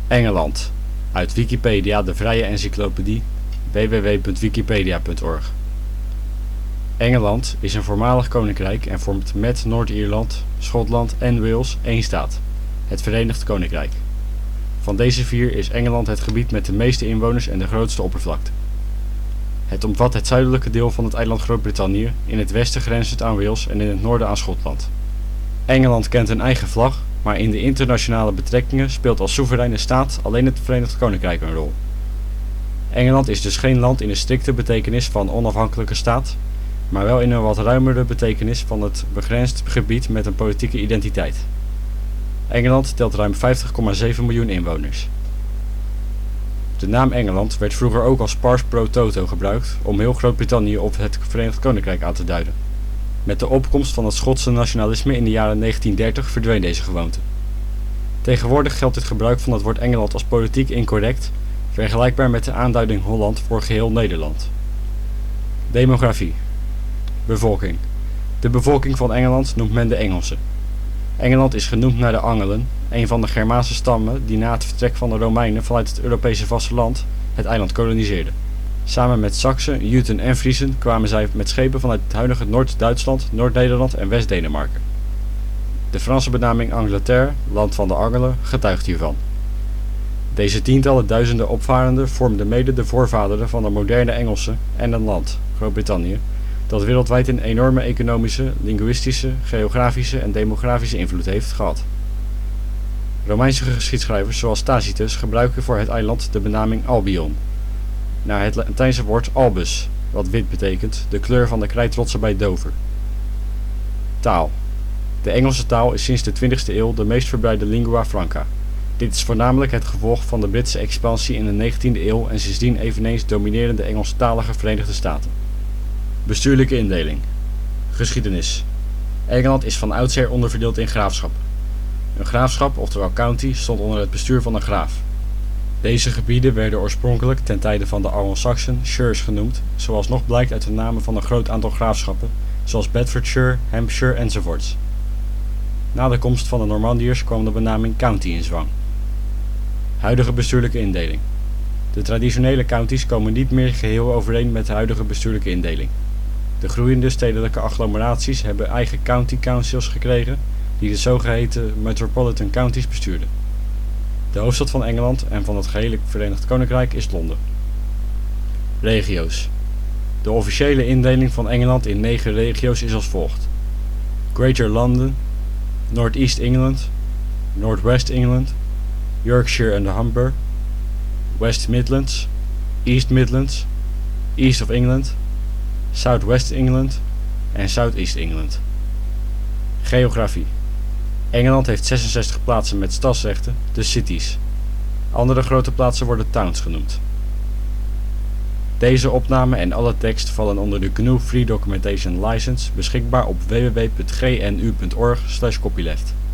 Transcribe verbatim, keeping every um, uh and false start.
Engeland, uit Wikipedia, de vrije encyclopedie, w w w punt wikipedia punt org. Engeland is een voormalig koninkrijk en vormt met Noord-Ierland, Schotland en Wales één staat, het Verenigd Koninkrijk. Van deze vier is Engeland het gebied met de meeste inwoners en de grootste oppervlakte. Het omvat het zuidelijke deel van het eiland Groot-Brittannië, in het westen grenzend aan Wales en in het noorden aan Schotland. Engeland kent een eigen vlag, maar in de internationale betrekkingen speelt als soevereine staat alleen het Verenigd Koninkrijk een rol. Engeland is dus geen land in de strikte betekenis van onafhankelijke staat, maar wel in een wat ruimere betekenis van het begrensd gebied met een politieke identiteit. Engeland telt ruim vijftig komma zeven miljoen inwoners. De naam Engeland werd vroeger ook als pars pro toto gebruikt om heel Groot-Brittannië of het Verenigd Koninkrijk aan te duiden. Met de opkomst van het Schotse nationalisme in de jaren negentien dertig verdween deze gewoonte. Tegenwoordig geldt het gebruik van het woord Engeland als politiek incorrect, vergelijkbaar met de aanduiding Holland voor geheel Nederland. Demografie. Bevolking. De bevolking van Engeland noemt men de Engelsen. Engeland is genoemd naar de Angelen, een van de Germaanse stammen die na het vertrek van de Romeinen vanuit het Europese vasteland het eiland koloniseerden. Samen met Saksen, Juten en Friezen kwamen zij met schepen vanuit het huidige Noord-Duitsland, Noord-Nederland en West-Denemarken. De Franse benaming Angleterre, land van de Angelen, getuigt hiervan. Deze tientallen duizenden opvarenden vormden mede de voorvaderen van de moderne Engelsen en een land, Groot-Brittannië, dat wereldwijd een enorme economische, linguïstische, geografische en demografische invloed heeft gehad. Romeinse geschiedschrijvers zoals Tacitus gebruiken voor het eiland de benaming Albion, naar het Latijnse woord albus, wat wit betekent, de kleur van de krijtrotsen bij Dover. Taal. De Engelse taal is sinds de twintigste eeuw de meest verbreide lingua franca. Dit is voornamelijk het gevolg van de Britse expansie in de negentiende eeuw en sindsdien eveneens dominerende Engelstalige Verenigde Staten. Bestuurlijke indeling. Geschiedenis. Engeland is van oudsher onderverdeeld in graafschappen. Een graafschap, oftewel county, stond onder het bestuur van een graaf. Deze gebieden werden oorspronkelijk ten tijde van de Anglo-Saxen shires genoemd, zoals nog blijkt uit de namen van een groot aantal graafschappen, zoals Bedfordshire, Hampshire enzovoorts. Na de komst van de Normandiërs kwam de benaming county in zwang. Huidige bestuurlijke indeling. De traditionele counties komen niet meer geheel overeen met de huidige bestuurlijke indeling. De groeiende stedelijke agglomeraties hebben eigen county councils gekregen, die de zogeheten metropolitan counties bestuurden. De hoofdstad van Engeland en van het gehele Verenigd Koninkrijk is Londen. Regio's. De officiële indeling van Engeland in negen regio's is als volgt: Greater London, North East England, North West England, Yorkshire and the Humber, West Midlands, East Midlands, East of England, South West England en South East England. Geografie. Engeland heeft zesenzestig plaatsen met stadsrechten, de cities. Andere grote plaatsen worden towns genoemd. Deze opname en alle tekst vallen onder de G N U Free Documentation License, beschikbaar op w w w punt g n u punt org slash copyleft.